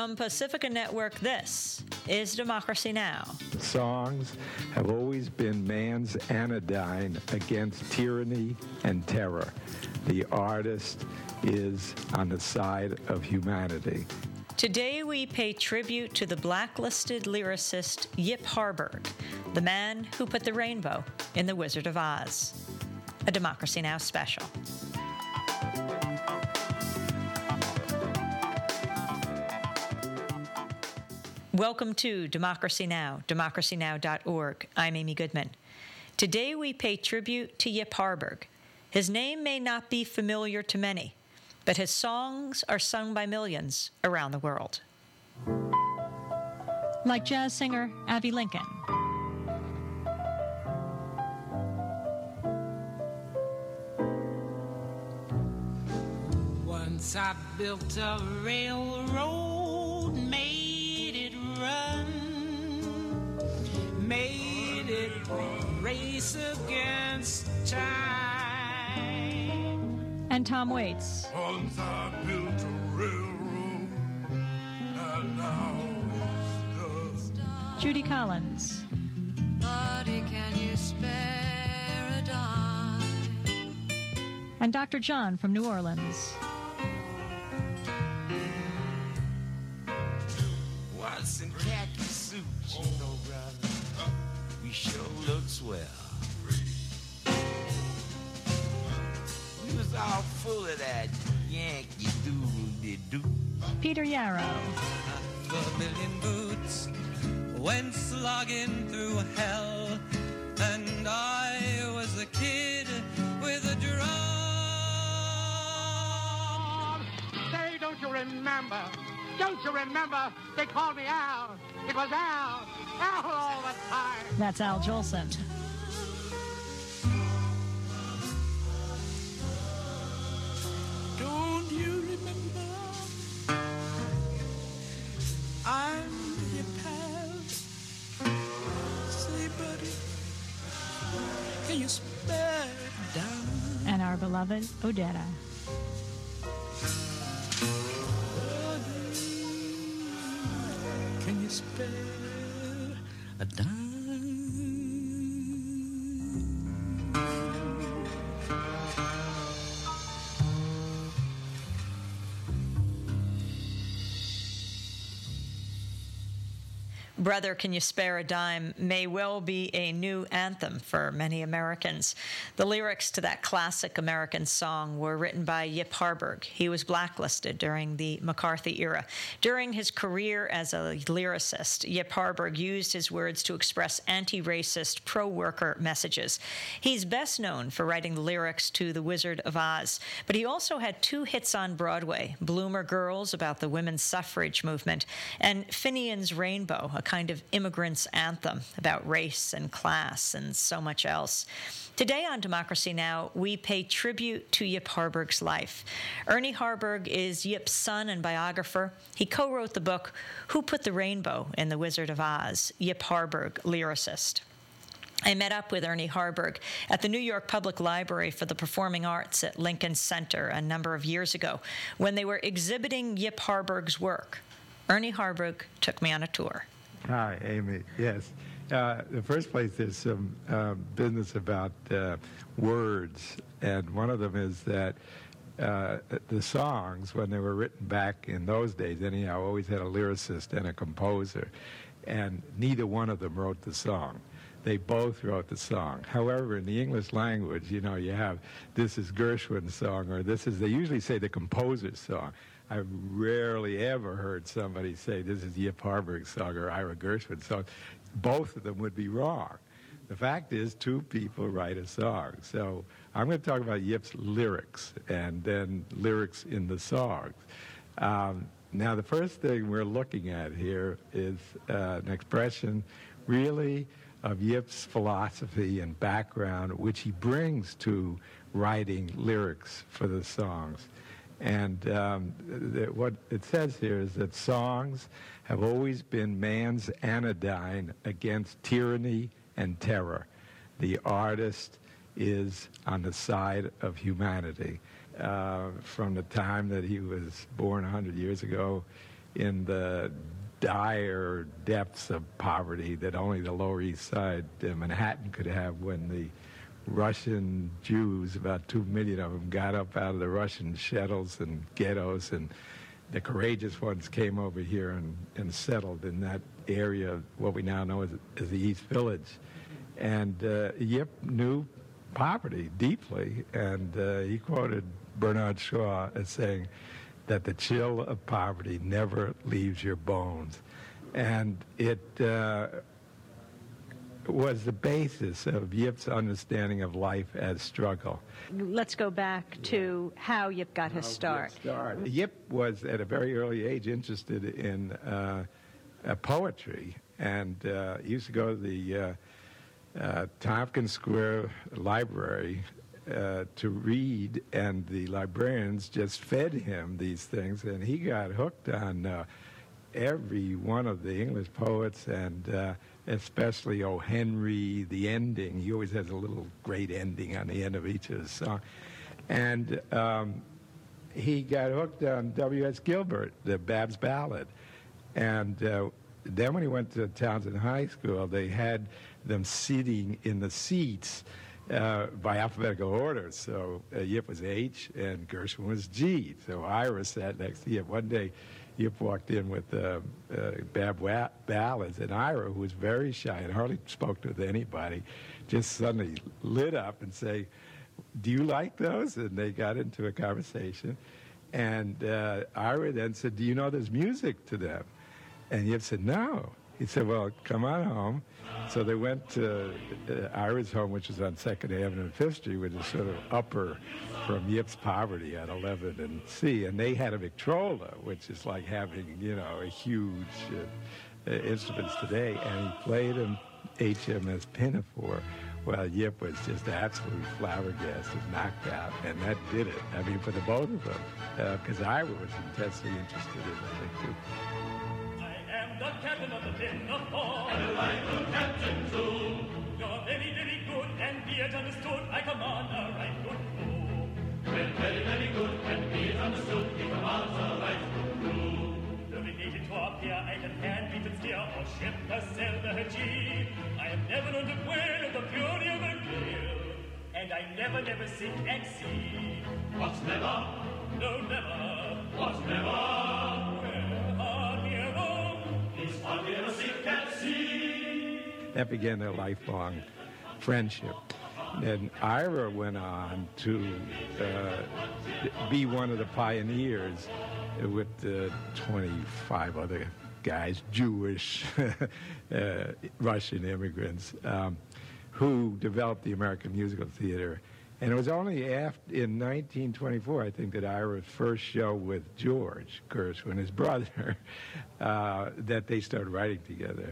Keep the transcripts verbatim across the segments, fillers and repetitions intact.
From Pacifica Network, this is Democracy Now! Songs have always been man's anodyne against tyranny and terror. The artist is on the side of humanity. Today we pay tribute to the blacklisted lyricist Yip Harburg, the man who put the rainbow in The Wizard of Oz. A Democracy Now! Special. Welcome to Democracy Now!, democracy now dot org. I'm Amy Goodman. Today we pay tribute to Yip Harburg. His name may not be familiar to many, but his songs are sung by millions around the world. Like jazz singer Abbey Lincoln. Once I built a railroad, made it run, made it race against time. And Tom Waits. Once I built a railroad, and now it's done. Judy Collins. Buddy, can you spare a dime? And Doctor John from New Orleans. Once in khaki suits, you know, brother, we sure look swell. We was all full of that Yankee doodle-doo. Peter Yarrow. The million boots went slogging through hell, and I was a kid with a drum. Say, don't you remember? Don't you remember? They called me Al. It was Al. Al all the time. That's Al Jolson. Don't you remember? I'm your pal. Say, buddy, can you spare it down? And our beloved Odetta. Can you spare a dime? Brother, Can You Spare a Dime may well be a new anthem for many Americans. The lyrics to that classic American song were written by Yip Harburg. He was blacklisted during the McCarthy era. During his career as a lyricist, Yip Harburg used his words to express anti-racist, pro-worker messages. He's best known for writing the lyrics to The Wizard of Oz, but he also had two hits on Broadway, Bloomer Girls about the women's suffrage movement, and Finian's Rainbow, a kind of immigrant's anthem about race and class and so much else. Today on Democracy Now!, we pay tribute to Yip Harburg's life. Ernie Harburg is Yip's son and biographer. He co-wrote the book, Who Put the Rainbow in The Wizard of Oz? Yip Harburg, lyricist. I met up with Ernie Harburg at the New York Public Library for the Performing Arts at Lincoln Center a number of years ago when they were exhibiting Yip Harburg's work. Ernie Harburg took me on a tour. Hi, Amy. Yes. Uh, the first place, there's some uh, business about uh, words, and one of them is that uh, the songs, when they were written back in those days, anyhow, always had a lyricist and a composer, and neither one of them wrote the song. They both wrote the song. However, in the English language, you know, you have, this is Gershwin's song, or this is, they usually say the composer's song. I've rarely ever heard somebody say this is Yip Harburg's song or Ira Gershwin's song. Both of them would be wrong. The fact is, two people write a song. So I'm going to talk about Yip's lyrics and then lyrics in the songs. Um, now, the first thing we're looking at here is uh, an expression really of Yip's philosophy and background, which he brings to writing lyrics for the songs. And um, th- what it says here is that songs have always been man's anodyne against tyranny and terror. The artist is on the side of humanity. Uh, from the time that he was born one hundred years ago, in the dire depths of poverty that only the Lower East Side, uh, Manhattan, could have when the Russian Jews, about two million of them, got up out of the Russian shtetls and ghettos, and the courageous ones came over here and, and settled in that area, what we now know as, as the East Village. And uh, Yip knew poverty deeply, and uh, he quoted Bernard Shaw as saying that the chill of poverty never leaves your bones. And it uh, was the basis of Yip's understanding of life as struggle. Let's go back to how Yip got his start. start. Yip was, at a very early age, interested in uh, uh, poetry, and uh, he used to go to the uh, uh, Tompkins Square Library uh, to read, and the librarians just fed him these things, and he got hooked on uh, every one of the English poets, and uh, especially O. Henry, the ending. He always has a little great ending on the end of each of his songs. And um, he got hooked on W S Gilbert, the Bab's Ballad. And uh, then when he went to Townsend High School, they had them sitting in the seats uh, by alphabetical order. So uh, Yip was H and Gershwin was G. So Ira sat next to Yip. One day, Yip walked in with uh, uh, Bab wa- Ballads, and Ira, who was very shy and hardly spoke to anybody, just suddenly lit up and say, "Do you like those?" And they got into a conversation. And uh, Ira then said, "Do you know there's music to them?" And Yip said, "No." He said, "Well, come on home." So they went to uh, Ira's home, which is on second Avenue and fifth Street, which is sort of upper from Yip's poverty at eleventh and C. And they had a Victrola, which is like having, you know, a huge uh, uh, instruments today. And he played him H M S Pinafore. Well, Yip was just absolutely flabbergasted, knocked out, and that did it. I mean, for the both of them, because uh, Ira was intensely interested in it, I think, too. The captain of the Pinafore, and I like the captain too. You're very, very good, and be it understood, I command a right good crew. Well, very, very good, and be it understood, he commands a right good crew. Navigated to appear, I can hand beat and steer, or ship the sail the G. I am never unaware of the fury of a gale, and I never, never sink at sea. What's never? No, never. What's never? That began their lifelong friendship. And Ira went on to uh, be one of the pioneers with uh, twenty-five other guys, Jewish, uh, Russian immigrants, um, who developed the American Musical Theater. And it was only after, in nineteen twenty-four, I think, that Ira's first show with George Gershwin, his brother, uh, that they started writing together.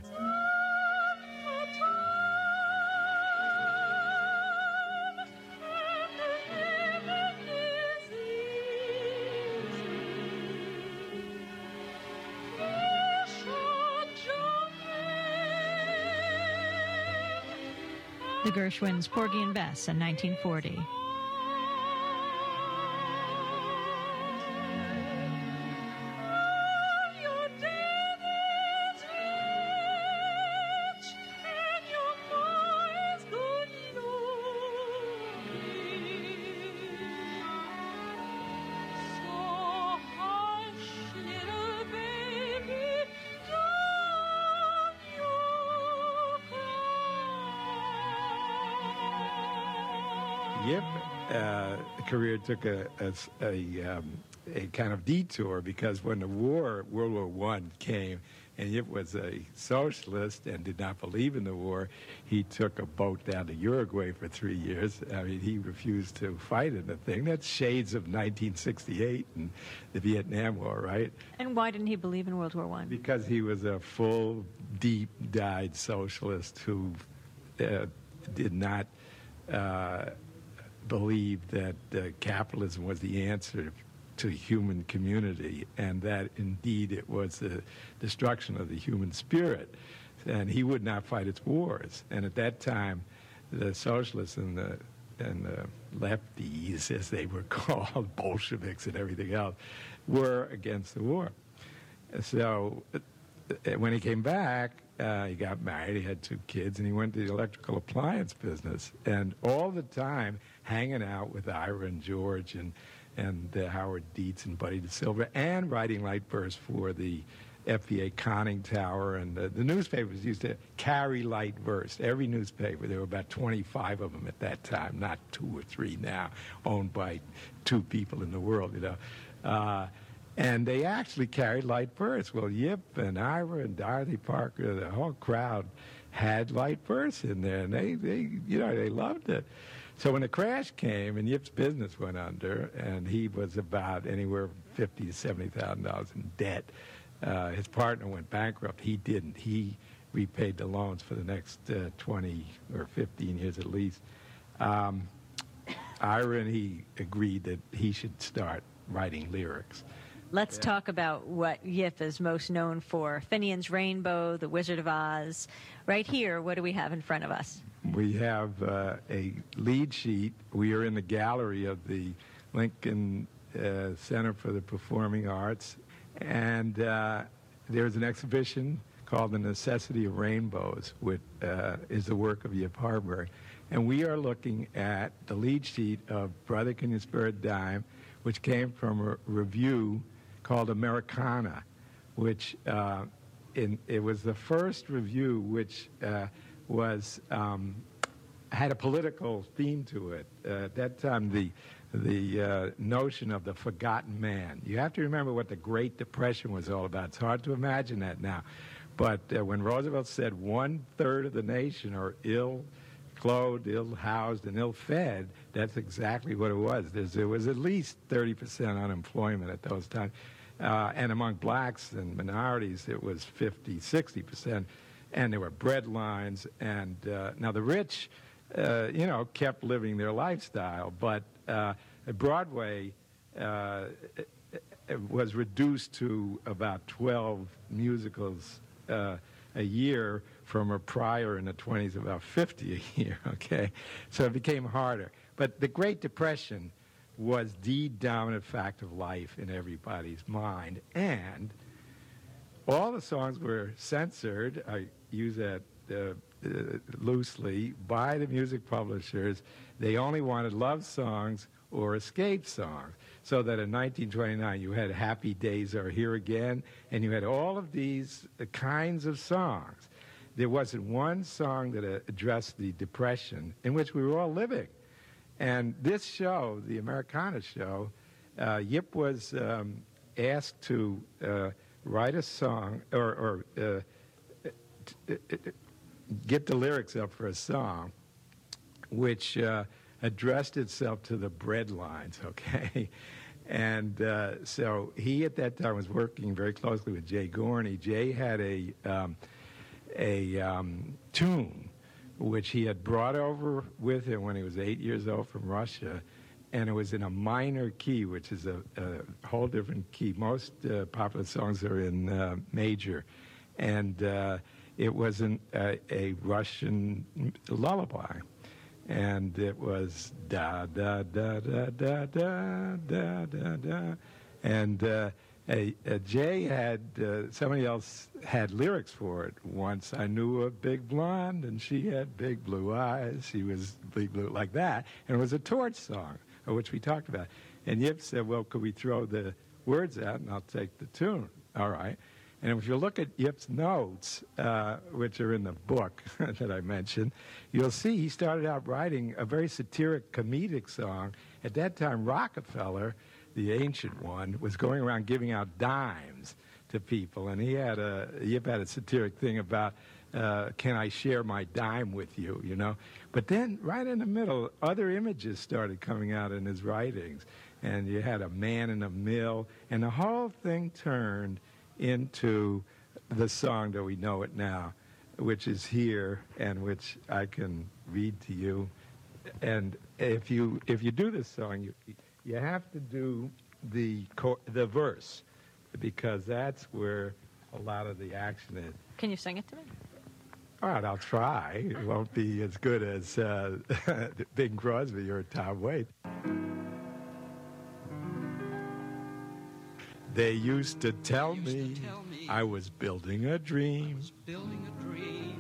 The Gershwins' Porgy and Bess in nineteen forty. Yip uh, career took a, a, a, um, a kind of detour because when the war, World War One came, and Yip was a socialist and did not believe in the war, he took a boat down to Uruguay for three years. I mean, he refused to fight in the thing. That's shades of nineteen sixty-eight and the Vietnam War, right? And why didn't he believe in World War One? Because he was a full, deep-dyed socialist who uh, did not uh, believe that uh, capitalism was the answer to human community, and that indeed it was the destruction of the human spirit, and he would not fight its wars. And at that time, the socialists and the and the lefties, as they were called, Bolsheviks and everything else, were against the war. So uh, when he came back, uh, he got married, he had two kids, and he went to the electrical appliance business. And all the time hanging out with Ira and George and, and uh, Howard Dietz and Buddy DeSilva, and writing light bursts for the F B A conning tower. And uh, the newspapers used to carry light bursts. Every newspaper, there were about twenty-five of them at that time, not two or three now, owned by two people in the world, you know. Uh, And they actually carried light bursts. Well, Yip and Ira and Dorothy Parker, the whole crowd had light bursts in there, and they, they, you know, they loved it. So when the crash came and Yip's business went under, and he was about anywhere from fifty to seventy thousand dollars in debt, uh, his partner went bankrupt. He didn't. He repaid the loans for the next uh, twenty or fifteen years at least. Um, Ira and he agreed that he should start writing lyrics. Let's talk about what Yip is most known for. Finian's Rainbow, The Wizard of Oz. Right here, what do we have in front of us? We have uh, a lead sheet. We are in the gallery of the Lincoln uh, Center for the Performing Arts. And uh, there's an exhibition called The Necessity of Rainbows, which uh, is the work of Yip Harburg. And we are looking at the lead sheet of Brother, Can You Spare a Dime, which came from a review called Americana, which uh, in, it was the first review which uh, was um, had a political theme to it. Uh, at that time, the the uh, notion of the forgotten man. You have to remember what the Great Depression was all about. It's hard to imagine that now, but uh, when Roosevelt said one third of the nation are ill clothed, ill-housed, and ill-fed, that's exactly what it was. There's, there was at least thirty percent unemployment at those times. Uh, and among blacks and minorities, it was fifty, sixty percent. And there were bread lines. And uh, now the rich, uh, you know, kept living their lifestyle. But uh, Broadway uh, was reduced to about twelve musicals uh, a year, from a prior in the twenties about fifty a year, okay? So it became harder. But the Great Depression was the dominant fact of life in everybody's mind. And all the songs were censored, I use that uh, uh, loosely, by the music publishers. They only wanted love songs or escape songs. So that in nineteen twenty-nine you had Happy Days Are Here Again, and you had all of these uh, kinds of songs. There wasn't one song that uh, addressed the Depression in which we were all living. And this show, the Americana show, uh, Yip was um, asked to uh, write a song or, or uh, t- t- t- get the lyrics up for a song which uh, addressed itself to the bread lines, okay? And uh, so he at that time was working very closely with Jay Gorney. Jay had a, um, a um, tune which he had brought over with him when he was eight years old from Russia, and it was in a minor key, which is a, a whole different key. Most uh, popular songs are in uh, major, and uh, it was an, uh, a Russian lullaby, and it was da da da da da da da da da, and uh, a, a Jay had uh, somebody else had lyrics for it. Once I knew a big blonde, and she had big blue eyes. She was big blue like that, and it was a torch song, which we talked about. And Yip said, "Well, could we throw the words out, and I'll take the tune?" All right. And if you look at Yip's notes, uh, which are in the book that I mentioned, you'll see he started out writing a very satiric, comedic song. At that time, Rockefeller, the ancient one, was going around giving out dimes to people, and he had a Yip had a satiric thing about, uh, "Can I share my dime with you?" You know. But then, right in the middle, other images started coming out in his writings, and you had a man in a mill, and the whole thing turned into the song that we know it now, which is here, and which I can read to you. And if you if you do this song, you you have to do the co- the verse, because that's where a lot of the action is. Can you sing it to me? All right, I'll try. It won't be as good as uh, Bing Crosby or Tom Waits. They used to tell, used me, to tell me I was building a dream, was building a dream.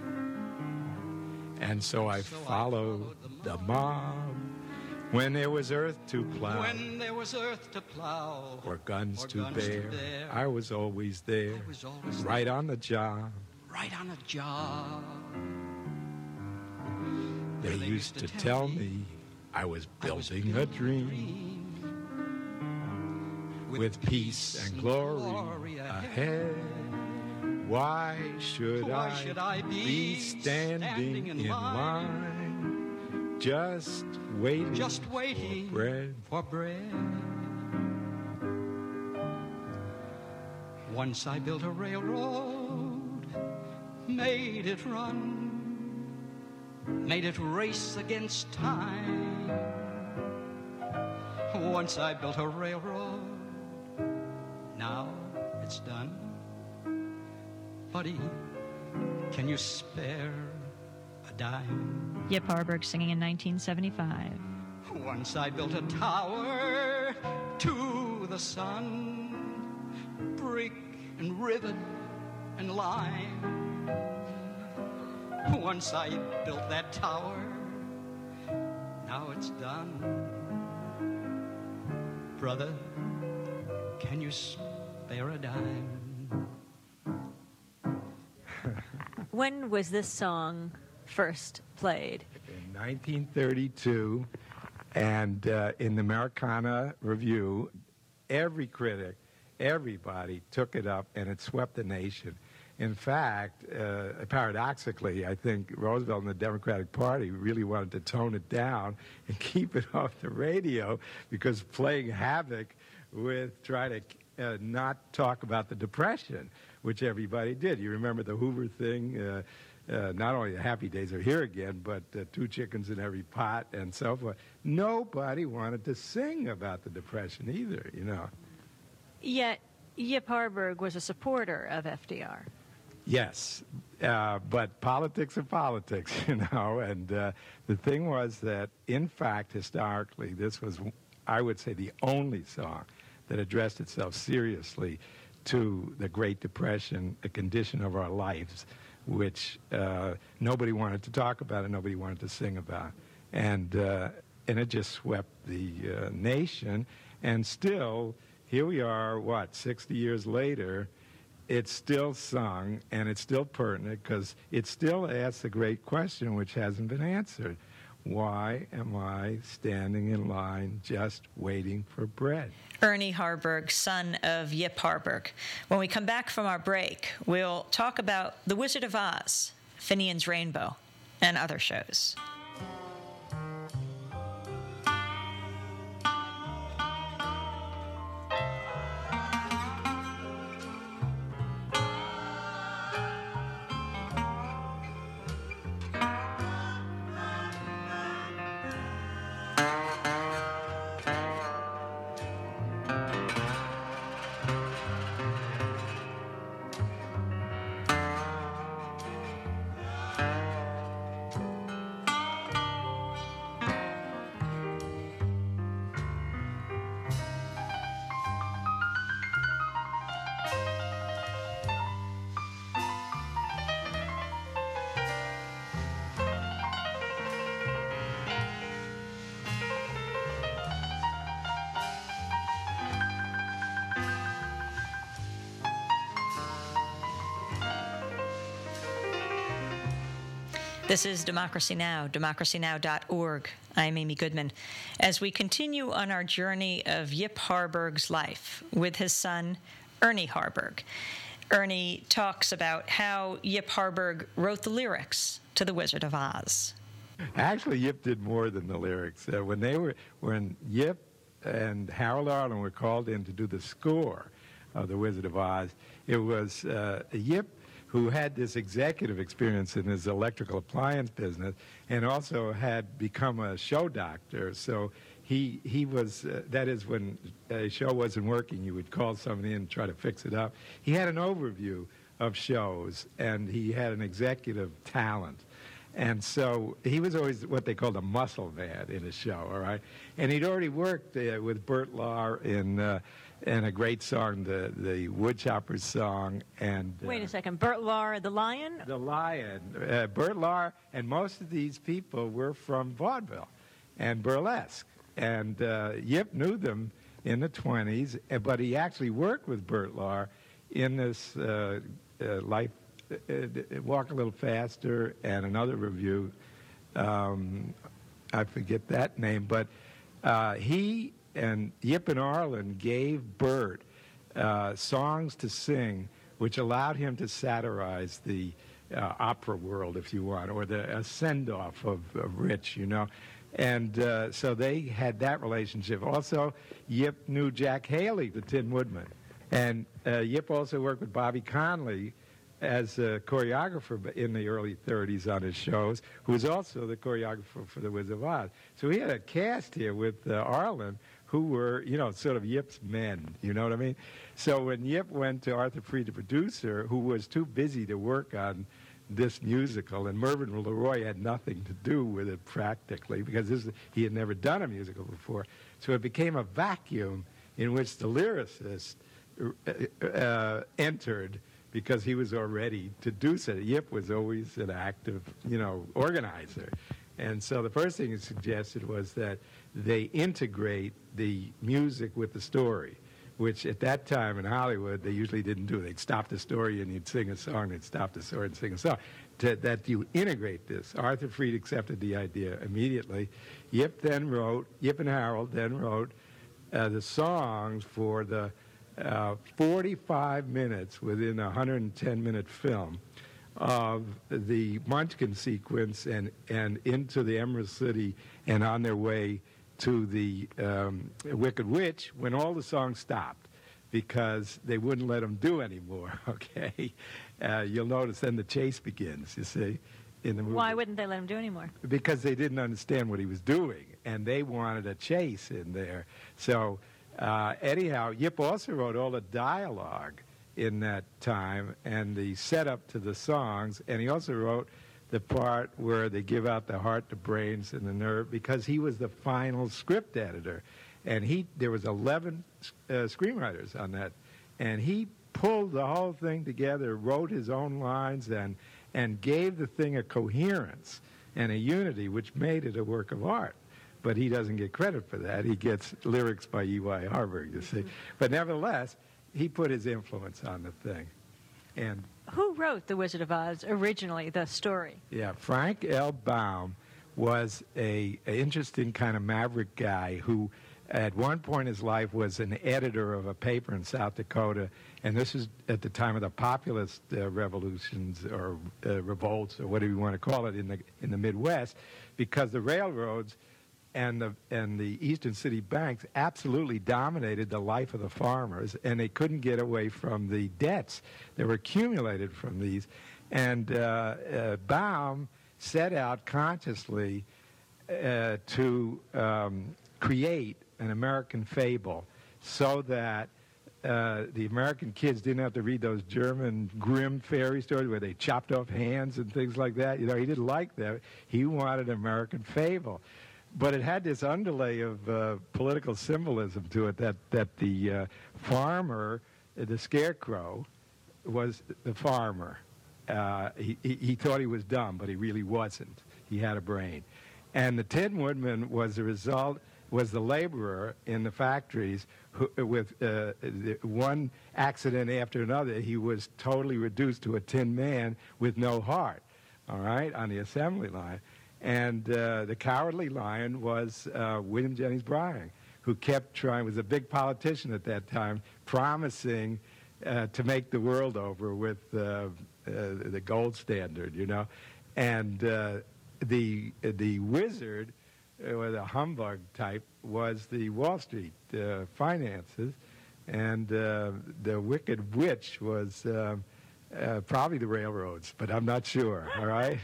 and so I So I followed followed the the mob when there was earth to plow When there was earth to plow or guns, or to, guns to bear. bear, I was always there, I was always right on the job. right on a job. They, They used to tell me I was I was building a dream with peace and glory ahead. Why should, Why I, should I be be standing, standing in in line, line, just waiting, just waiting for bread? for bread? Once I built a railroad, made it run, made it race against time. Once I built a railroad, now it's done. Buddy, can you spare a dime? Yip Harburg singing in nineteen seventy-five. Once I built a tower to the sun, brick and rivet and lime. Once I built that tower, now it's done. Brother, can you spare a dime? When was this song first played? In nineteen thirty-two, and uh, in the Americana Review, every critic, everybody took it up, and it swept the nation. In fact, uh, paradoxically, I think Roosevelt and the Democratic Party really wanted to tone it down and keep it off the radio, because playing havoc with trying to uh, not talk about the Depression, which everybody did. You remember the Hoover thing? Uh, uh, not only the Happy Days are here again, but uh, two chickens in every pot and so forth. Nobody wanted to sing about the Depression either, you know. Yet Yip Harburg was a supporter of F D R. Yes, uh, but politics are politics, you know, and uh, the thing was that, in fact, historically, this was, I would say, the only song that addressed itself seriously to the Great Depression, a condition of our lives, which uh, nobody wanted to talk about and nobody wanted to sing about. And, uh, and it just swept the uh, nation, and still, here we are, what, sixty years later, it's still sung, and it's still pertinent, because it still asks the great question which hasn't been answered. Why am I standing in line just waiting for bread? Ernie Harburg, son of Yip Harburg. When we come back from our break, we'll talk about The Wizard of Oz, Finian's Rainbow, and other shows. This is Democracy Now!, democracy now dot org. I'm Amy Goodman. As we continue on our journey of Yip Harburg's life with his son, Ernie Harburg. Ernie talks about how Yip Harburg wrote the lyrics to The Wizard of Oz. Actually, Yip did more than the lyrics. Uh, when they were, when Yip and Harold Arlen were called in to do the score of The Wizard of Oz, it was uh, Yip who had this executive experience in his electrical appliance business and also had become a show doctor. So he he was, uh, that is, when a show wasn't working, you would call somebody in and try to fix it up. He had an overview of shows, and he had an executive talent. And so he was always what they called a muscle man in a show, all right? And he'd already worked uh, with Burt Lahr in uh, and a great song, the the Woodchoppers song, and uh, Wait a second. Bert Lahr, the Lion? the Lion. Uh, Bert Lahr, and most of these people were from vaudeville and burlesque, and uh, Yip knew them in the twenties, uh, but he actually worked with Bert Lahr in this uh, uh, Life, uh, uh, Walk a Little Faster, and another review. Um, I forget that name, but uh, he and Yip and Arlen gave Bert uh, songs to sing, which allowed him to satirize the uh, opera world, if you want, or the a send-off of, of Rich, you know. And uh, so they had that relationship. Also, Yip knew Jack Haley, the Tin Woodman. And uh, Yip also worked with Bobby Conley as a choreographer in the early thirties on his shows, who was also the choreographer for The Wizard of Oz. So he had a cast here with uh, Arlen, who were, you know, sort of Yip's men, you know what I mean? So when Yip went to Arthur Freed, the producer, who was too busy to work on this musical, and Mervyn LeRoy had nothing to do with it practically, because this, he had never done a musical before. So it became a vacuum in which the lyricist uh, uh, entered, because he was all ready to do so. Yip was always an active, you know, organizer. And so the first thing he suggested was that they integrate the music with the story, which at that time in Hollywood they usually didn't do. They'd stop the story and you'd sing a song, they'd stop the story and sing a song. To, that you integrate this. Arthur Freed accepted the idea immediately. Yip then wrote, Yip and Harold then wrote uh, the songs for the uh, forty-five minutes within a one hundred ten minute film of the Munchkin sequence and, and into the Emerald City and on their way to the um, Wicked Witch, when all the songs stopped because they wouldn't let them do anymore, okay? Uh, you'll notice then the chase begins, you see, in the movie. Why wouldn't they let him do anymore? Because they didn't understand what he was doing, and they wanted a chase in there. So uh, anyhow, Yip also wrote all the dialogue in that time and the setup to the songs, and he also wrote the part where they give out the heart, the brains, and the nerve, because he was the final script editor. And he there was eleven uh, screenwriters on that, and he pulled the whole thing together, wrote his own lines, and and gave the thing a coherence and a unity, which made it a work of art. But he doesn't get credit for that. He gets lyrics by E Y Harburg, you see. But nevertheless, he put his influence on the thing. And who wrote The Wizard of Oz originally, the story? Yeah, Frank L. Baum was a, a interesting kind of maverick guy who at one point in his life was an editor of a paper in South Dakota, and this is at the time of the populist uh, revolutions or uh, revolts or whatever you want to call it in the in the Midwest, because the railroads and the and the Eastern City banks absolutely dominated the life of the farmers, and they couldn't get away from the debts that were accumulated from these. And uh, uh, Baum set out consciously uh, to um, create an American fable so that uh, the American kids didn't have to read those German grim fairy stories where they chopped off hands and things like that. You know, he didn't like that. He wanted an American fable. But it had this underlay of uh, political symbolism to it, that, that the uh, farmer, the scarecrow, was the farmer. Uh, he, he, he thought he was dumb, but he really wasn't. He had a brain. And the Tin Woodman was the result, was the laborer in the factories who, with uh, the one accident after another, he was totally reduced to a tin man with no heart, all right, on the assembly line. And uh, the Cowardly Lion was uh, William Jennings Bryan, who kept trying, was a big politician at that time, promising uh, to make the world over with uh, uh, the gold standard, you know. And uh, the the wizard, or the humbug type, was the Wall Street uh, finances, and uh, the Wicked Witch was uh, uh, probably the railroads, but I'm not sure, all right?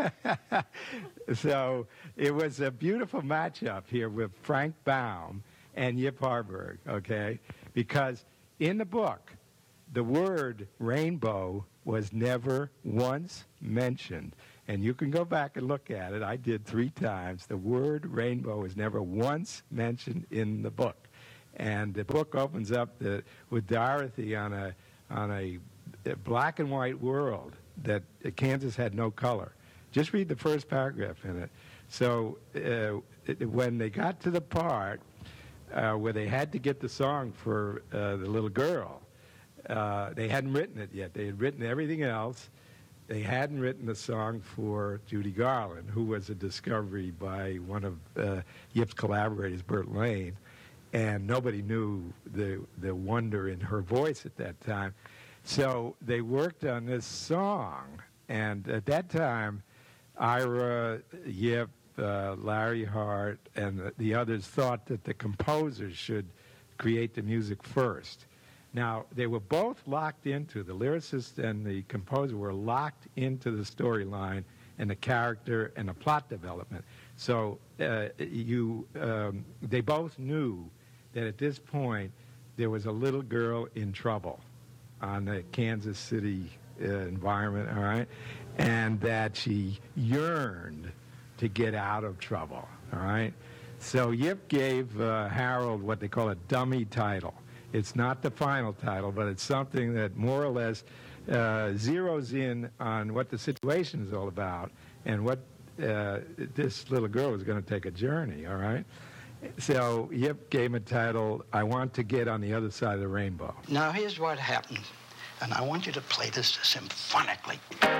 So it was a beautiful matchup here with Frank Baum and Yip Harburg, okay? Because in the book, the word rainbow was never once mentioned. And you can go back and look at it. I did three times. The word rainbow is never once mentioned in the book. And the book opens up the, with Dorothy on a on a, a black and white world that uh, Kansas had no color. Just read the first paragraph in it. So uh, it, when they got to the part uh, where they had to get the song for uh, the little girl, uh, they hadn't written it yet. They had written everything else. They hadn't written the song for Judy Garland, who was a discovery by one of uh, Yip's collaborators, Burt Lane. And nobody knew the the wonder in her voice at that time. So they worked on this song, and at that time, Ira, Yip, uh, Larry Hart, and the, the others thought that the composers should create the music first. Now, they were both locked into, the lyricist and the composer were locked into the storyline and the character and the plot development. So uh, you, um, they both knew that at this point there was a little girl in trouble on the Kansas City uh, environment, all right, and that she yearned to get out of trouble, all right. So Yip gave uh, Harold what they call a dummy title. It's not the final title, but it's something that more or less uh, zeroes in on what the situation is all about and what uh, this little girl is going to take a journey, all right. So Yip gave him a title, I Want to Get on the Other Side of the Rainbow. Now here's what happened, and I want you to play this symphonically.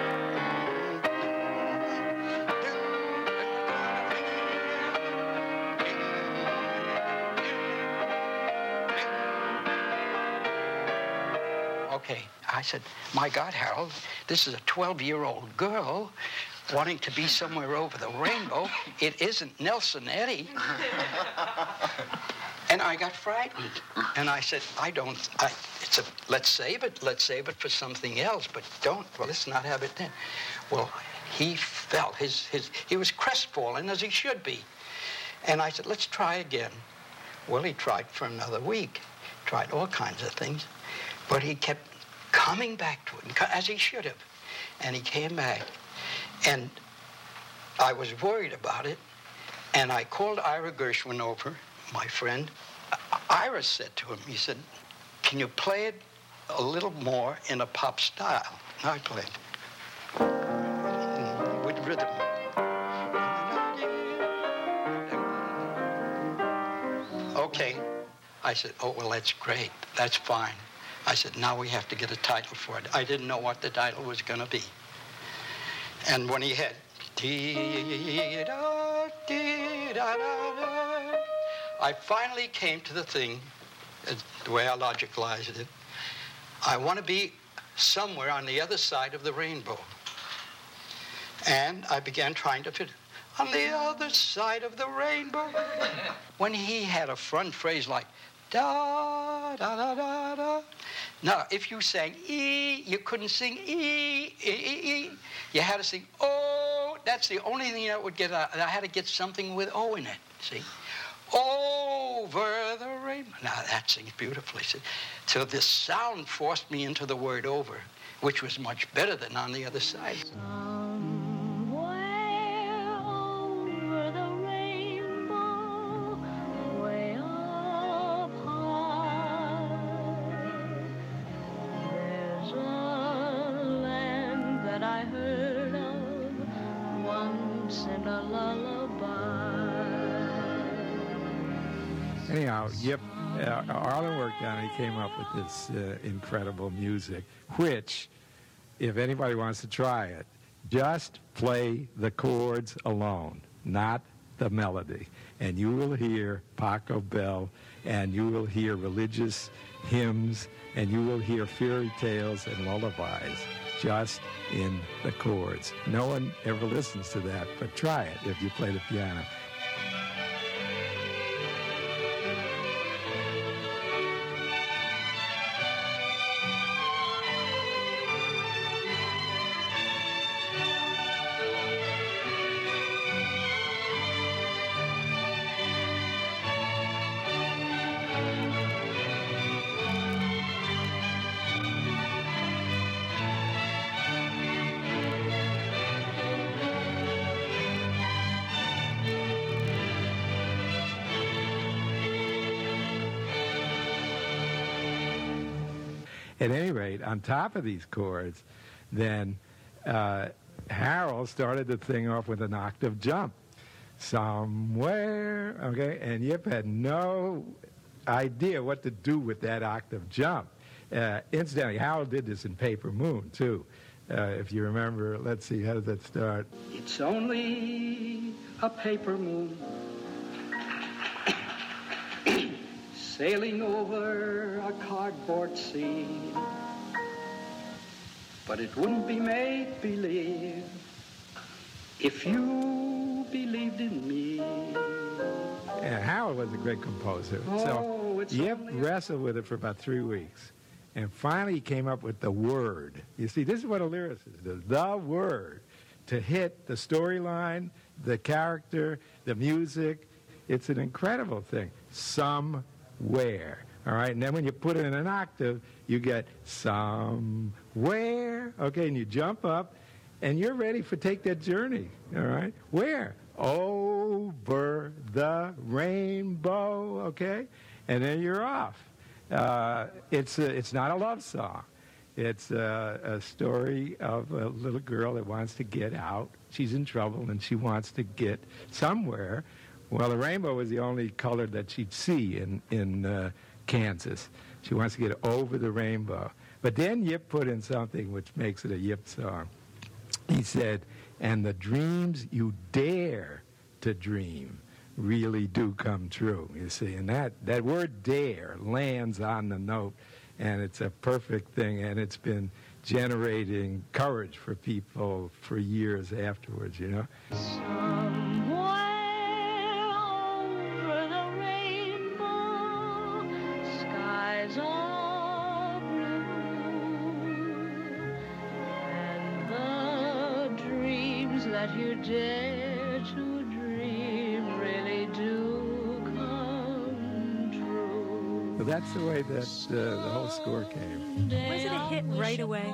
Okay, I said, my God, Harold, this is a twelve-year-old girl wanting to be somewhere over the rainbow. It isn't Nelson Eddy. And I got frightened. And I said, I don't, I, it's a, let's save it. Let's save it for something else, but don't, well, let's not have it then. Well, he felt, his, his, he was crestfallen, as he should be. And I said, let's try again. Well, he tried for another week, tried all kinds of things, but he kept coming back to it, as he should have. And he came back. And I was worried about it, and I called Ira Gershwin over, my friend. Ira said to him, he said, can you play it a little more in a pop style? And I played with rhythm. Okay. I said, oh, well, that's great. That's fine. I said, now we have to get a title for it. I didn't know what the title was going to be. And when he had, I finally came to the thing, the way I logicalized it. I want to be somewhere on the other side of the rainbow. And I began trying to fit it. On the other side of the rainbow. When he had a front phrase like, da, da, da, da, da. Now, if you sang E, you couldn't sing E, E, E, E. You had to sing O. That's the only thing that would get out. I had to get something with O in it, see? Over the rainbow. Now, that sings beautifully, see? So this sound forced me into the word over, which was much better than on the other side. Anyhow, Yip, uh, Arlen worked on it. He came up with this uh, incredible music, which, if anybody wants to try it, just play the chords alone, not the melody. And you will hear Paco Bell, and you will hear religious hymns, and you will hear fairy tales and lullabies just in the chords. No one ever listens to that, but try it if you play the piano. At any rate, on top of these chords, then uh, Harold started the thing off with an octave jump. Somewhere, okay? And Yip had no idea what to do with that octave jump. Uh, incidentally, Harold did this in Paper Moon, too. Uh, if you remember, let's see, how does that start? It's only a paper moon sailing over a cardboard sea. But it wouldn't be make-believe if you believed in me. And Howard was a great composer. Oh, so Yip wrestled with it for about three weeks. And finally he came up with the word. You see, this is what a lyricist does. The word to hit the storyline, the character, the music. It's an incredible thing. Somewhere. All right? And then when you put it in an octave, you get somewhere. Okay, and you jump up, and you're ready for take that journey. All right? Where? Over the rainbow. Okay? And then you're off. Uh, it's, a, it's not a love song. It's a, a story of a little girl that wants to get out. She's in trouble, and she wants to get somewhere. Well, the rainbow was the only color that she'd see in, in uh, Kansas. She wants to get over the rainbow. But then Yip put in something which makes it a Yip song. He said, and the dreams you dare to dream really do come true, you see. And that, that word dare lands on the note, and it's a perfect thing, and it's been generating courage for people for years afterwards, you know. Somewhere over the rainbow, skies are blue, and the dreams that you dare to dream really do come true. So that's the way that uh, the whole score came. Was it a hit right away?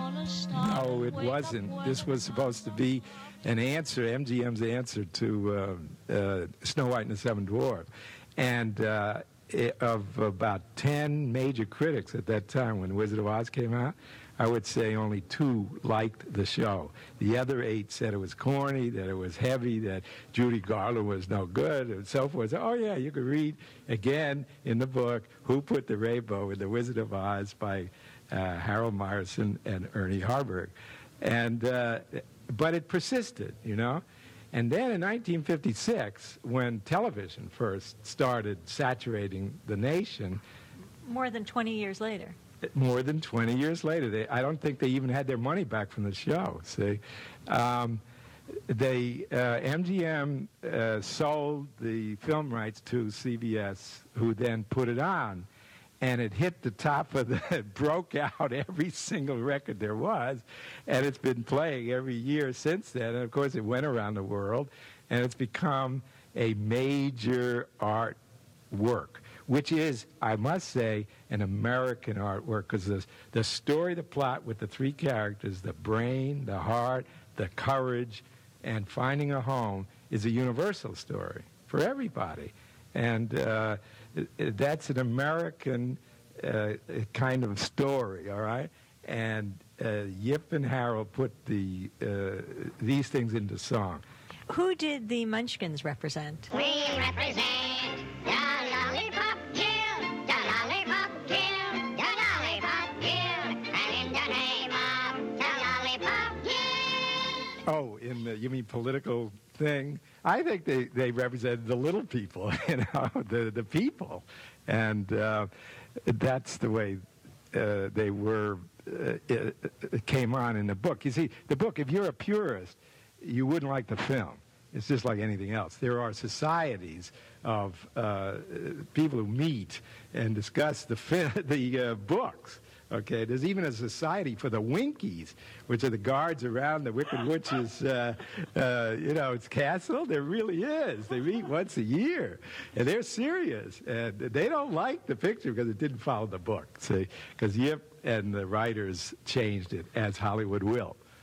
No, it wasn't. This was supposed to be an answer, M G M's answer to uh, uh, Snow White and the Seven Dwarfs. And uh, it, of about ten major critics at that time when Wizard of Oz came out, I would say only two liked the show. The other eight said it was corny, that it was heavy, that Judy Garland was no good, and so forth. Oh, yeah, you could read again in the book Who Put the Rainbow in the Wizard of Oz by uh, Harold Meyerson and Ernie Harburg. And, uh, but it persisted, you know. And then in nineteen fifty-six, when television first started saturating the nation, More than twenty years later. more than twenty years later. They, I don't think they even had their money back from the show, see. Um, they, uh, M G M uh, sold the film rights to C B S, who then put it on. And it hit the top of the, it broke out every single record there was. And it's been playing every year since then. And, of course, it went around the world. And it's become a major art work, which is, I must say, an American artwork, because the, the story, the plot with the three characters, the brain, the heart, the courage, and finding a home is a universal story for everybody. And uh, that's an American uh, kind of story, all right? And uh, Yip and Harold put the uh, these things into song. Who did the Munchkins represent? We represent the Lollipop Guild, the Lollipop Guild, the Lollipop Guild, and in the name of the Lollipop Guild. Oh, in the, you mean political thing? I think they, they represented the little people, you know, the, the people. And uh, that's the way uh, they were, uh, it, it came on in the book. You see, the book, if you're a purist, you wouldn't like the film. It's just like anything else. There are societies of uh, people who meet and discuss the fi- the uh, books. Okay, there's even a society for the Winkies, which are the guards around the Wicked Witch's, uh, uh, you know, its castle. There really is. They meet once a year, and they're serious. And they don't like the picture because it didn't follow the book. See, because Yip and the writers changed it as Hollywood will.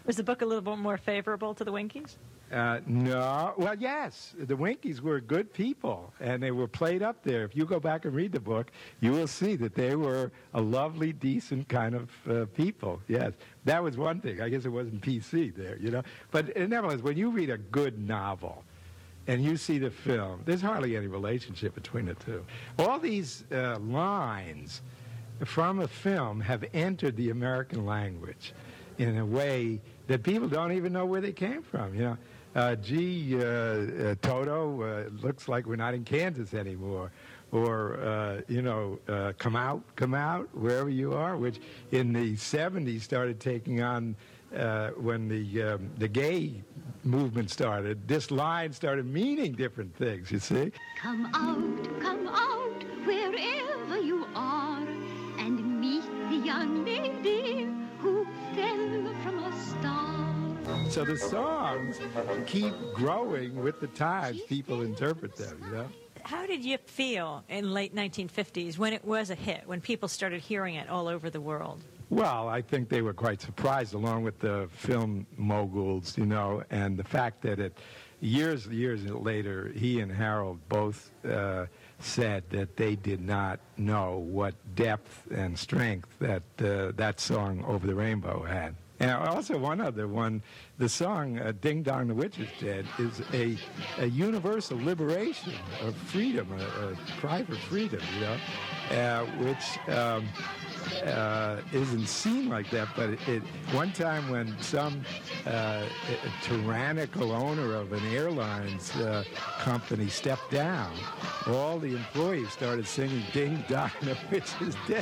Was the book a little bit more favorable to the Winkies? Uh, no. Well, yes. The Winkies were good people, and they were played up there. If you go back and read the book, you will see that they were a lovely, decent kind of uh, people. Yes. That was one thing. I guess it wasn't P C there, you know. But nevertheless, when you read a good novel and you see the film, there's hardly any relationship between the two. All these uh, lines from a film have entered the American language in a way that people don't even know where they came from, you know. Uh, gee, uh, uh, Toto, uh, looks like we're not in Kansas anymore. Or, uh, you know, uh, come out, come out, wherever you are, which in the seventies started taking on, uh, when the, um, the gay movement started, this line started meaning different things, you see. Come out, come out, wherever you are, and meet the young lady who fell from a star. So the songs keep growing with the times people interpret them, you know? How did you feel in late nineteen fifties when it was a hit, when people started hearing it all over the world? Well, I think they were quite surprised, along with the film moguls, you know, and the fact that it, years years later, he and Harold both uh, said that they did not know what depth and strength that uh, that song Over the Rainbow had. And also one other one, the song uh, Ding Dong the Witch is Dead is a, a universal liberation of freedom, a, a cry for freedom, you know, uh, which um, uh, isn't seen like that. But it, it, one time when some uh, tyrannical owner of an airlines uh, company stepped down, all the employees started singing Ding Dong the Witch is Dead.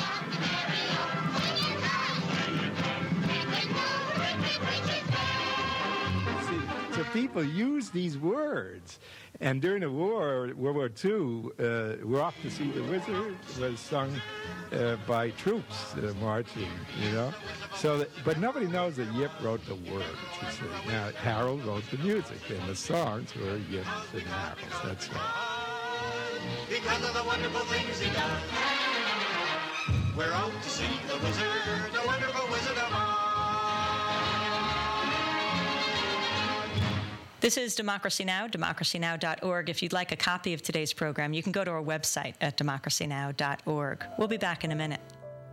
So people use these words. And during the war, World War Two, uh, We're Off to See the Wizard was sung uh, by troops uh, marching, you know. So, that, but nobody knows that Yip wrote the words, you see. Now, Harold wrote the music, and the songs were Yip's and Harold's, that's right. Because of the wonderful things he does. We're out to see the wizard, the wonderful Wizard of Oz. This is Democracy Now!, democracy now dot org. If you'd like a copy of today's program, you can go to our website at democracy now dot org. We'll be back in a minute.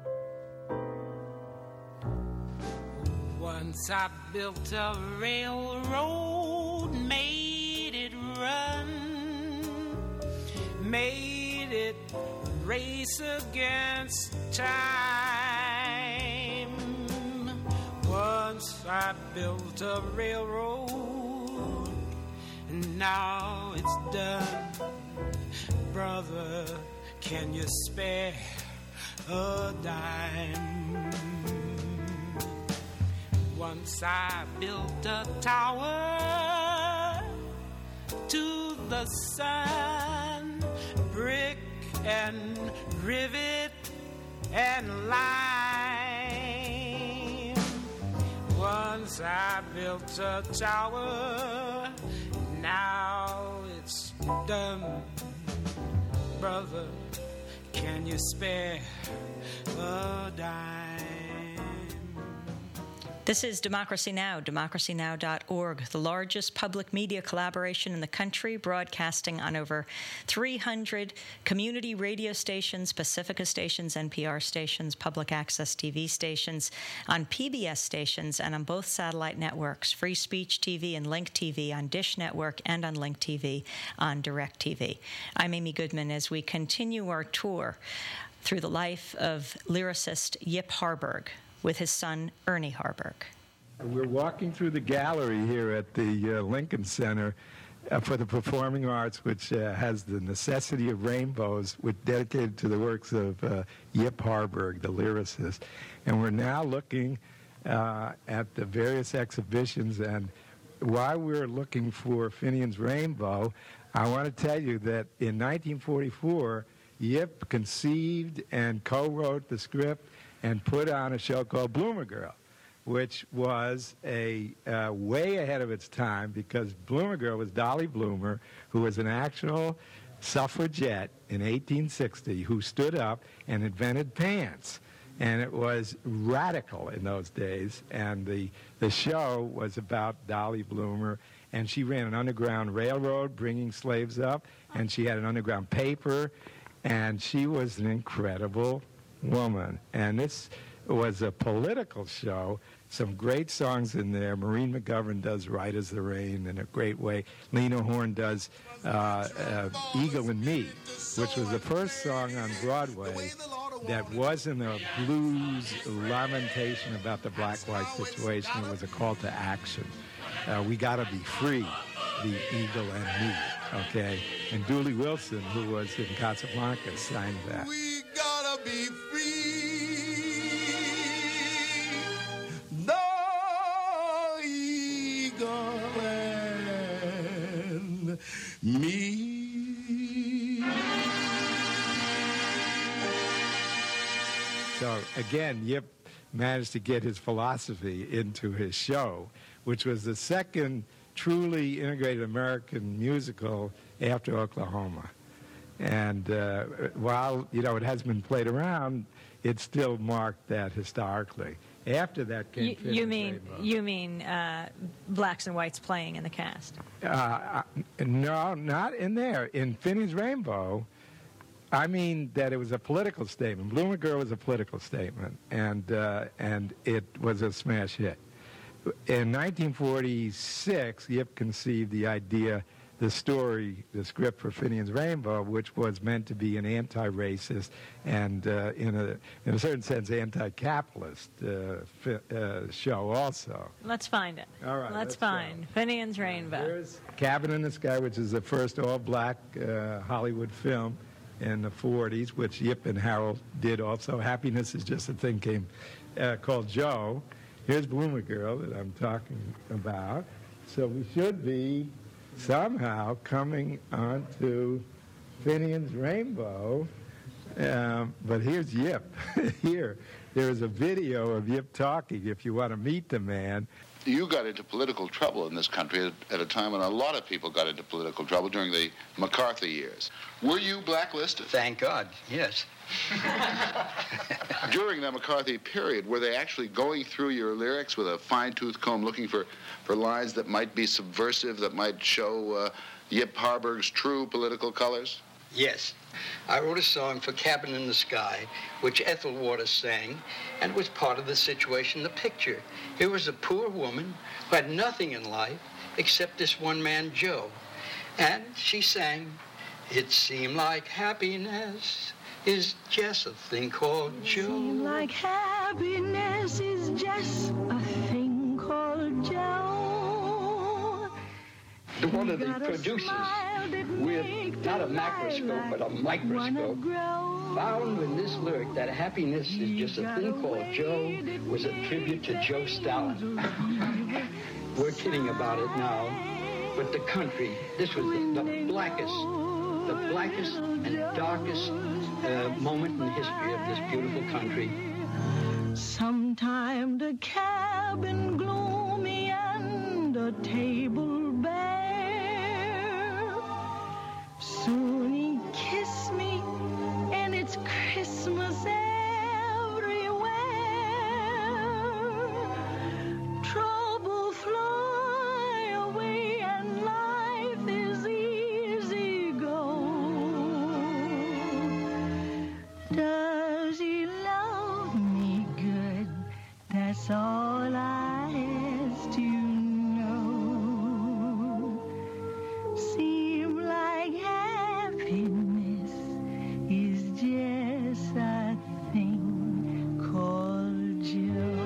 Once I built a railroad, made it run, made it race against time. Once I built a railroad, and now it's done. Brother, can you spare a dime? Once I built a tower to the sun, brick and rivet and lime. Once I built a tower, now it's done. Brother, can you spare a dime? This is Democracy Now!, democracy now dot org, the largest public media collaboration in the country, broadcasting on over three hundred community radio stations, Pacifica stations, N P R stations, public access T V stations, on P B S stations, and on both satellite networks, Free Speech T V and Link T V on Dish Network, and on Link T V on DirecTV. I'm Amy Goodman as we continue our tour through the life of lyricist Yip Harburg, with his son, Ernie Harburg. We're walking through the gallery here at the uh, Lincoln Center uh, for the Performing Arts, which uh, has the Necessity of Rainbows, which dedicated to the works of uh, Yip Harburg, the lyricist. And we're now looking uh, at the various exhibitions. And while we're looking for Finian's Rainbow, I want to tell you that in nineteen forty-four, Yip conceived and co-wrote the script and put on a show called Bloomer Girl, which was a uh, way ahead of its time, because Bloomer Girl was Dolly Bloomer, who was an actual suffragette in eighteen sixty who stood up and invented pants. and it was radical in those days. And the the show was about Dolly Bloomer, and she ran an underground railroad bringing slaves up, and she had an underground paper, and she was an incredible woman. And this was a political show. Some great songs in there. Maureen McGovern does Right as the Rain in a great way. Lena Horne does uh, uh, Eagle and Me, which was the first song on Broadway that wasn't a blues lamentation about the black-white situation. It was a call to action. Uh, we gotta be free, the Eagle and Me, okay? And Dooley Wilson, who was in Casablanca, sang that. We gotta be free. The eagle and me. So again, Yip managed to get his philosophy into his show, which was the second truly integrated American musical after Oklahoma. And uh, while, you know, it has been played around, it still marked that historically. After that came You, Phineas you mean Rainbow. you mean uh, blacks and whites playing in the cast? Uh, no, not in there. In Phineas Rainbow, I mean that it was a political statement. Bloomer Girl was a political statement, and uh, and it was a smash hit. In nineteen forty-six, Yip conceived the idea, the story, the script for Phineas Rainbow, which was meant to be an anti-racist and, uh, in a in a certain sense, anti-capitalist uh, fi- uh, show also. Let's find it. All right, Let's let's find Finian's Rainbow. Here's Cabin in the Sky, which is the first all-black uh, Hollywood film in the forties, which Yip and Harold did also. Happiness is Just a Thing came uh, called Joe. Here's Bloomer Girl that I'm talking about. So we should be somehow coming onto Finian's Rainbow. Um, but here's Yip. Here, there is a video of Yip talking if you want to meet the man. You got into political trouble in this country at, at a time when a lot of people got into political trouble during the McCarthy years. Were you blacklisted? Thank God, yes. During the McCarthy period, were they actually going through your lyrics with a fine-tooth comb looking for, for lines that might be subversive, that might show uh, Yip Harburg's true political colors? Yes. I wrote a song for Cabin in the Sky, which Ethel Waters sang, and it was part of the situation, the picture. Here was a poor woman who had nothing in life except this one man, Joe. And she sang, "It seemed like happiness is just a thing called Joe." Seem like happiness is just a thing called Joe. One of the producers, with not a macroscope, but a microscope, found in this lyric that happiness is just a thing called Joe was a tribute to Joe Stalin. We're kidding about it now, but the country, this was the, the blackest, the blackest and darkest uh, moment in the history of this beautiful country. Sometime the cabin gloomy and a table bare. Soon he kissed me, and it's Christmas everywhere. Trouble fly away, and life is easy go. Does he love me good? That's all I ask to know. Seem like happiness is just a thing called Joe.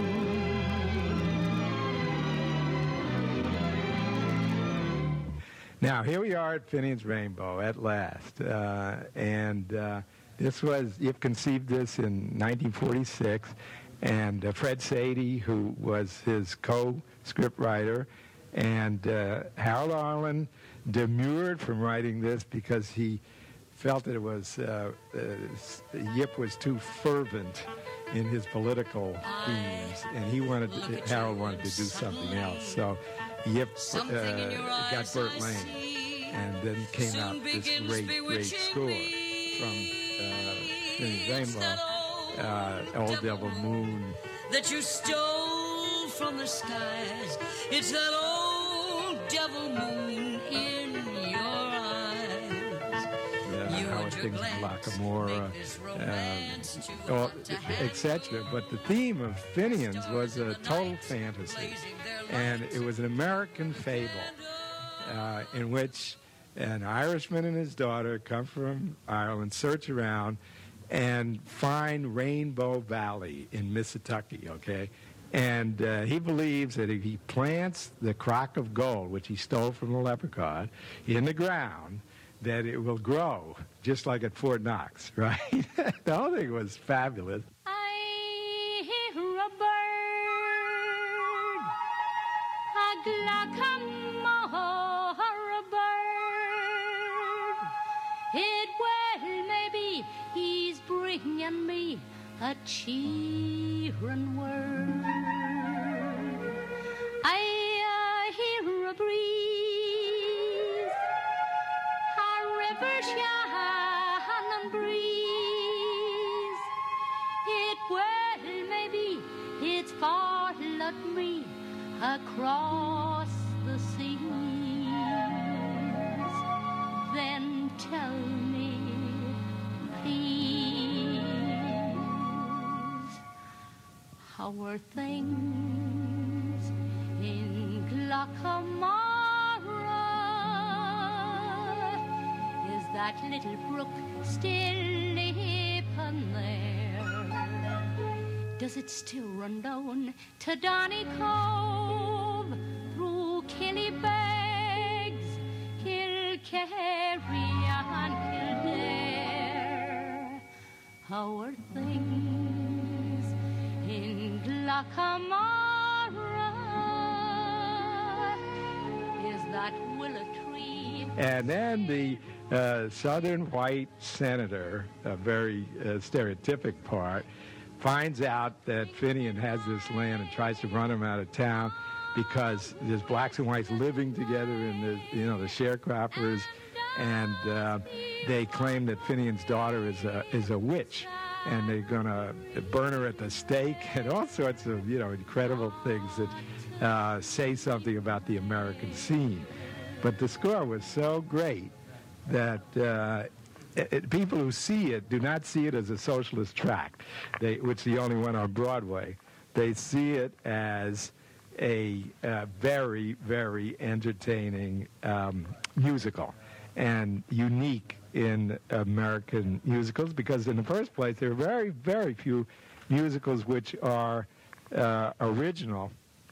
Now, here we are at Finian's Rainbow at last. Uh, and uh, this was, Yip conceived this in nineteen forty-six. And uh, Fred Sadie, who was his co-script writer, and uh, Harold Arlen demurred from writing this because he felt that it was, uh, uh, Yip was too fervent in his political themes, and he wanted, to, Harold wanted to do something else. So Yip uh, got Burt Lane, and then came out this great, great score from uh, Finian's Rainbow. uh, Old Devil Moon. That you stole from the skies. It's that old devil moon in your eyes. Yeah, You how and are your things in glance Lackamora, this um, romance too well, hot to handle. et cetera. But the theme of Finian's was a total fantasy, and it was an American fable uh, in which an Irishman and his daughter come from Ireland, search around, and find Rainbow Valley in Mississippi, okay? And uh, he believes that if he plants the crock of gold, which he stole from the leprechaun, in the ground, that it will grow, just like at Fort Knox, right? The whole thing was fabulous. I hear a bird, a glackamore, a bird. It well maybe he's bringing me a cheering word. I uh, hear a breeze, a river shannon breeze. It well maybe it's followed me across the seas. Then tell me, please, how are things in Glackamara? Is that little brook still leaping there? Does it still run down to Donny Cove through Killybegs, Kilkerry and Kildare? How are things in Glackamara? Is that willow tree? And then the uh, southern white senator, a very uh, stereotypic part, finds out that Finian has this land and tries to run him out of town because there's blacks and whites living together in the, you know, the sharecroppers, and uh, they claim that Finian's daughter is a, is a witch, and they're going to burn her at the stake, and all sorts of, you know, incredible things that uh, say something about the American scene. But the score was so great that uh, it, it, people who see it do not see it as a socialist tract, they, which is the only one on Broadway. They see it as a uh, very, very entertaining um, musical and unique in American musicals, because in the first place, there are very, very few musicals which are uh, original.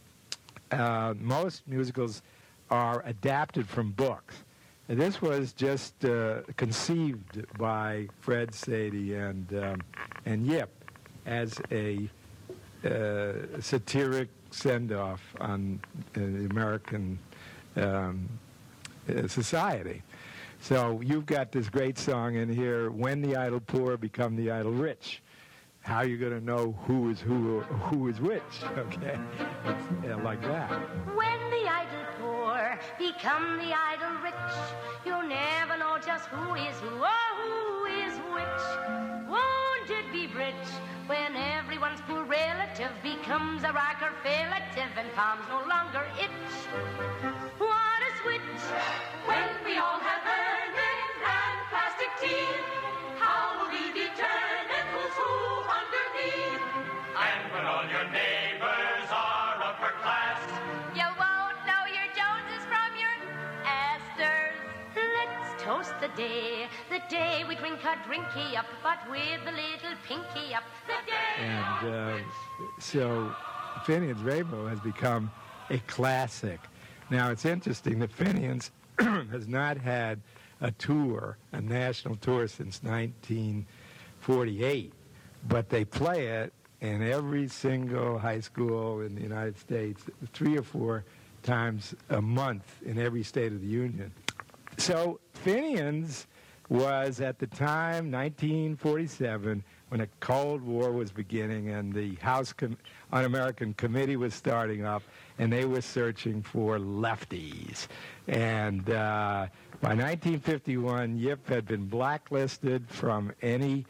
Uh, most musicals are adapted from books. And this was just uh, conceived by Fred Sadie and, um, and Yip as a uh, satiric send-off on uh, the American um, uh, society. So you've got this great song in here, When the Idle Poor Become the Idle Rich. How are you going to know who is who, who is which? Okay, it's, yeah, like that. When the idle poor become the idle rich, you'll never know just who is who or who is which. Won't it be rich when everyone's poor relative becomes a rocker relative and palms no longer itch? What a switch when we all have earnings and plastic teeth. How will we determine who's who underneath? And when all your neighbors are upper class, you won't know your Joneses from your Astors. Let's toast the day, the day we drink our drinky up, but with a little pinky up. The day. And uh, so Finian's Rainbow has become a classic. Now, it's interesting that Finian's has not had a tour, a national tour, since nineteen forty-eight, but they play it in every single high school in the United States, three or four times a month in every state of the union. So Finian's was, at the time, nineteen forty-seven, when a Cold War was beginning and the House Com- Un-American Committee was starting up, and they were searching for lefties. And uh, by nineteen fifty-one, Yip had been blacklisted from any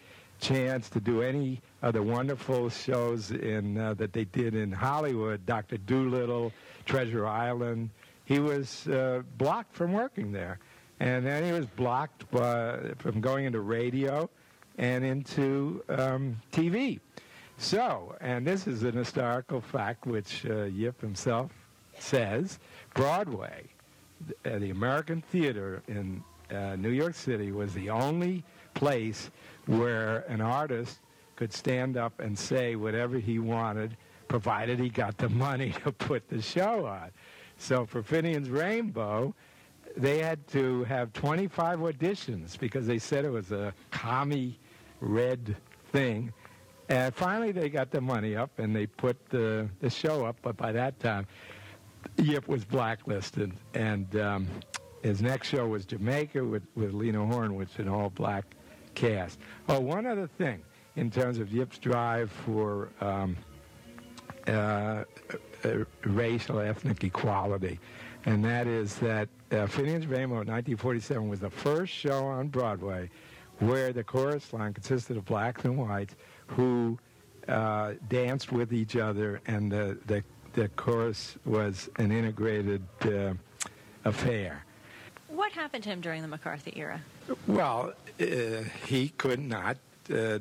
chance to do any of the wonderful shows in uh, that they did in Hollywood, Doctor Dolittle, Treasure Island, he was uh, blocked from working there. And then he was blocked by, from going into radio and into um, T V. So, and this is an historical fact which uh, Yip himself says, Broadway, uh, the American theater in uh, New York City, was the only place where an artist could stand up and say whatever he wanted, provided he got the money to put the show on. So for Finian's Rainbow, they had to have twenty-five auditions because they said it was a commie red thing. And finally they got the money up and they put the, the show up, but by that time, Yip was blacklisted. And um, his next show was Jamaica with, with Lena Horne, which was an all-black cast. Oh, one other thing in terms of Yip's drive for um, uh, uh, racial, ethnic equality, and that is that uh, Finian's Rainbow in nineteen forty-seven was the first show on Broadway where the chorus line consisted of blacks and whites who uh, danced with each other, and the, the, the chorus was an integrated uh, affair. What happened to him during the McCarthy era? Well, uh, he could not uh,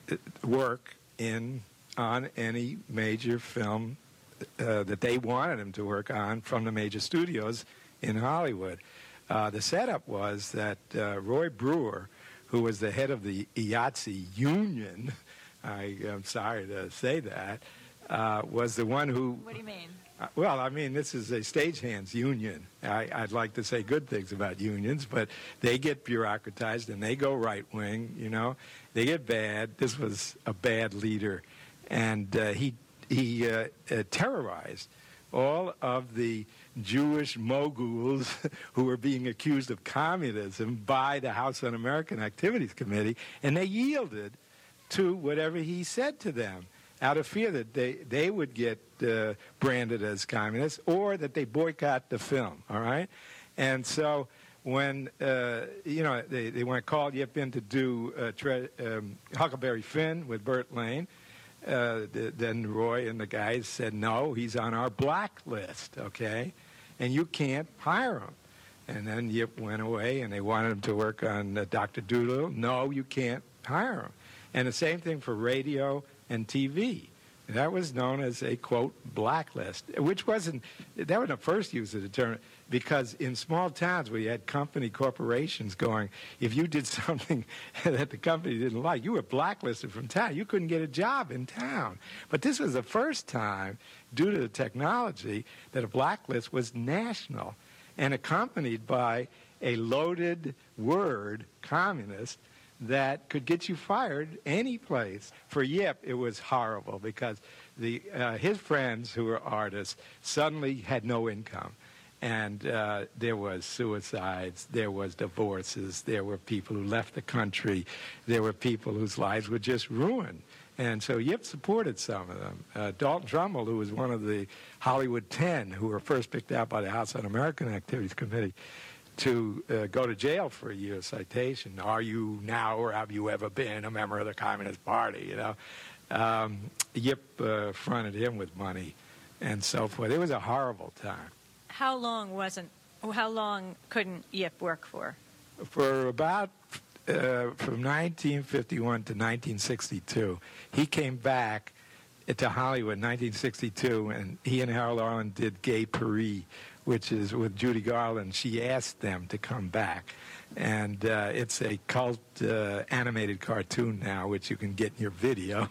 work in on any major film uh, that they wanted him to work on from the major studios in Hollywood. Uh, the setup was that uh, Roy Brewer, who was the head of the I A T S E union, I am sorry to say that, uh, was the one who... What do you mean? Uh, well, I mean, this is a stagehands union. I, I'd like to say good things about unions, but they get bureaucratized and they go right-wing, you know. They get bad. This was a bad leader. And uh, he, he uh, uh, terrorized all of the Jewish moguls who were being accused of communism by the House Un-American Activities Committee, and they yielded to whatever he said to them out of fear that they, they would get uh, branded as communists or that they boycott the film, all right? And so when, uh, you know, they, they went called Yip in to do uh, tre- um, Huckleberry Finn with Burt Lane, uh, the, then Roy and the guys said, no, he's on our blacklist, okay? And you can't hire him. And then Yip went away, and they wanted him to work on uh, Doctor Dolittle. No, you can't hire him. And the same thing for radio and T V. That was known as a, quote, blacklist, which wasn't, that was the first use of the term, because in small towns where you had company corporations going, if you did something that the company didn't like, you were blacklisted from town. You couldn't get a job in town. But this was the first time, due to the technology, that a blacklist was national and accompanied by a loaded word, communist, that could get you fired any place. For Yip, it was horrible because the uh, his friends who were artists suddenly had no income. And uh, there was suicides, there was divorces, there were people who left the country, there were people whose lives were just ruined. And so Yip supported some of them. Uh, Dalton Trumbull, who was one of the Hollywood ten who were first picked out by the House Un-American Activities Committee to uh, go to jail for a year citation. Are you now or have you ever been a member of the Communist Party, you know? Um, Yip uh, fronted him with money and so forth. It was a horrible time. How long wasn't, how long couldn't Yip work for? For about, uh, from nineteen fifty-one to nineteen sixty-two, he came back to Hollywood in nineteen sixty-two, and he and Harold Arlen did Gay Paris, which is with Judy Garland. She asked them to come back. And uh, it's a cult uh, animated cartoon now, which you can get in your video.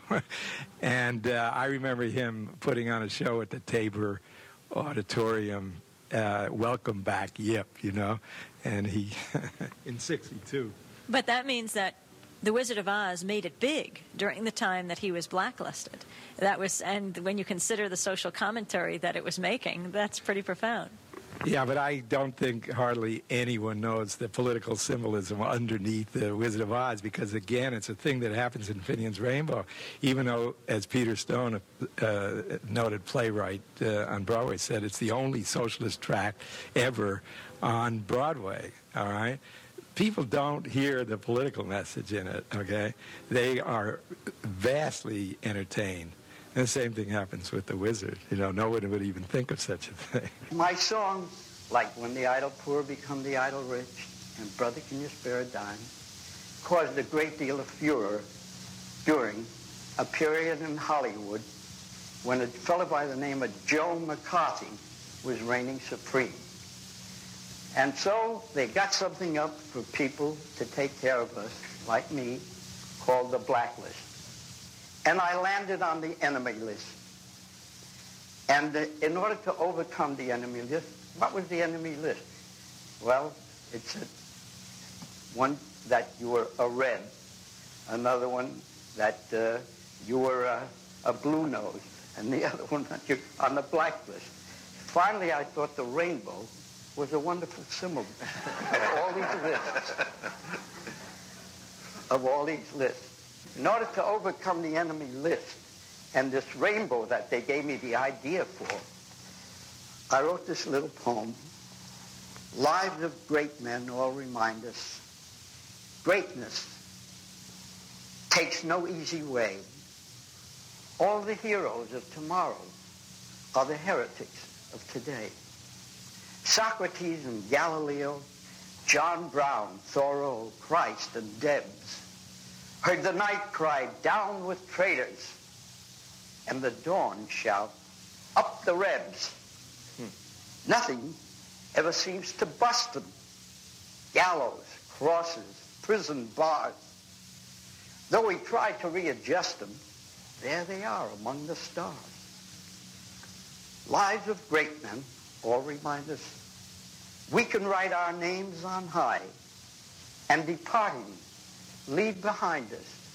And uh, I remember him putting on a show at the Tabor Auditorium, uh, Welcome Back Yip, you know, and he, in sixty-two. But that means that The Wizard of Oz made it big during the time that he was blacklisted. That was, and when you consider the social commentary that it was making, that's pretty profound. Yeah, but I don't think hardly anyone knows the political symbolism underneath The Wizard of Oz, because, again, it's a thing that happens in Finian's Rainbow, even though, as Peter Stone, a uh, noted playwright uh, on Broadway, said, it's the only socialist tract ever on Broadway, all right? people don't hear the political message in it, okay? They are vastly entertained. And the same thing happens with the Wizard. You know, no one would even think of such a thing. My song, like When the Idle Poor Become the Idle Rich and Brother Can You Spare a Dime, caused a great deal of furor during a period in Hollywood when a fellow by the name of Joe McCarthy was reigning supreme. And so they got something up for people to take care of us, like me, called the Blacklist. And I landed on the enemy list. And uh, in order to overcome the enemy list, what was the enemy list? Well, it said one that you were a red, another one that uh, you were a, a blue nose, and the other one that you're on the blacklist. Finally, I thought the rainbow was a wonderful symbol of all these lists. Of all these lists. In order to overcome the enemy list and this rainbow that they gave me the idea for, I wrote this little poem. Lives of great men all remind us greatness takes no easy way. All the heroes of tomorrow are the heretics of today. Socrates and Galileo, John Brown, Thoreau, Christ, and Debs heard the night cry, down with traitors, and the dawn shout, up the Rebs. Hmm. Nothing ever seems to bust them. Gallows, crosses, prison bars. Though we try to readjust them, there they are among the stars. Lives of great men all remind us we can write our names on high and departing leave behind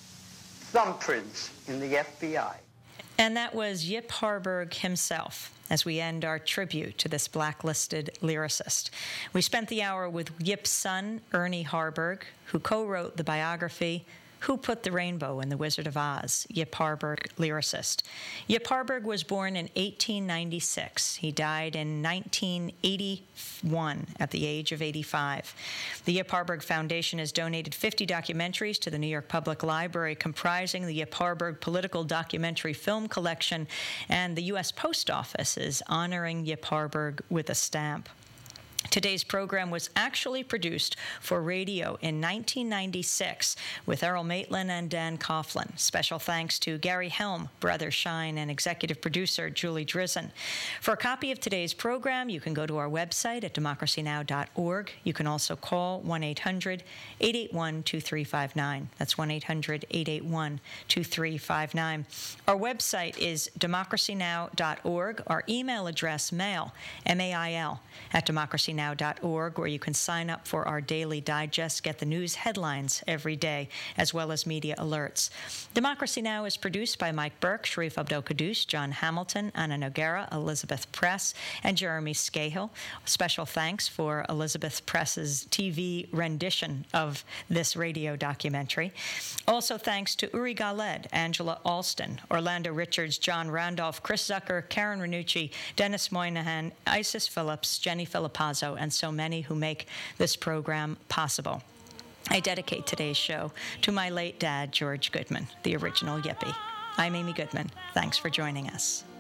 us thumbprints in the F B I. And that was Yip Harburg himself, as we end our tribute to this blacklisted lyricist. We spent the hour with Yip's son, Ernie Harburg, who co-wrote the biography, Who Put the Rainbow in the Wizard of Oz? Yip Harburg, lyricist. Yip Harburg was born in eighteen ninety-six. He died in nineteen eighty-one at the age of eighty-five. The Yip Harburg Foundation has donated fifty documentaries to the New York Public Library, comprising the Yip Harburg Political Documentary Film Collection, and the U S Post Office is honoring Yip Harburg with a stamp. Today's program was actually produced for radio in nineteen ninety-six with Errol Maitland and Dan Coughlin. Special thanks to Gary Helm, Brother Shine, and executive producer Julie Drizzen. For a copy of today's program, you can go to our website at democracy now dot org. You can also call one eight hundred, eight eight one, two three five nine. That's one eight hundred, eight eight one, two three five nine. Our website is democracy now dot org. Our email address, mail, M A I L, at democracy now dot org, where you can sign up for our daily digest, get the news headlines every day, as well as media alerts. Democracy Now! Is produced by Mike Burke, Sharif Abdel-Qaddus, John Hamilton, Anna Noguera, Elizabeth Press, and Jeremy Scahill. Special thanks for Elizabeth Press's T V rendition of this radio documentary. Also thanks to Uri Galed, Angela Alston, Orlando Richards, John Randolph, Chris Zucker, Karen Renucci, Dennis Moynihan, Isis Phillips, Jenny Filipazzo, and so many who make this program possible. I dedicate today's show to my late dad, George Goodman, the original Yippie. I'm Amy Goodman. Thanks for joining us.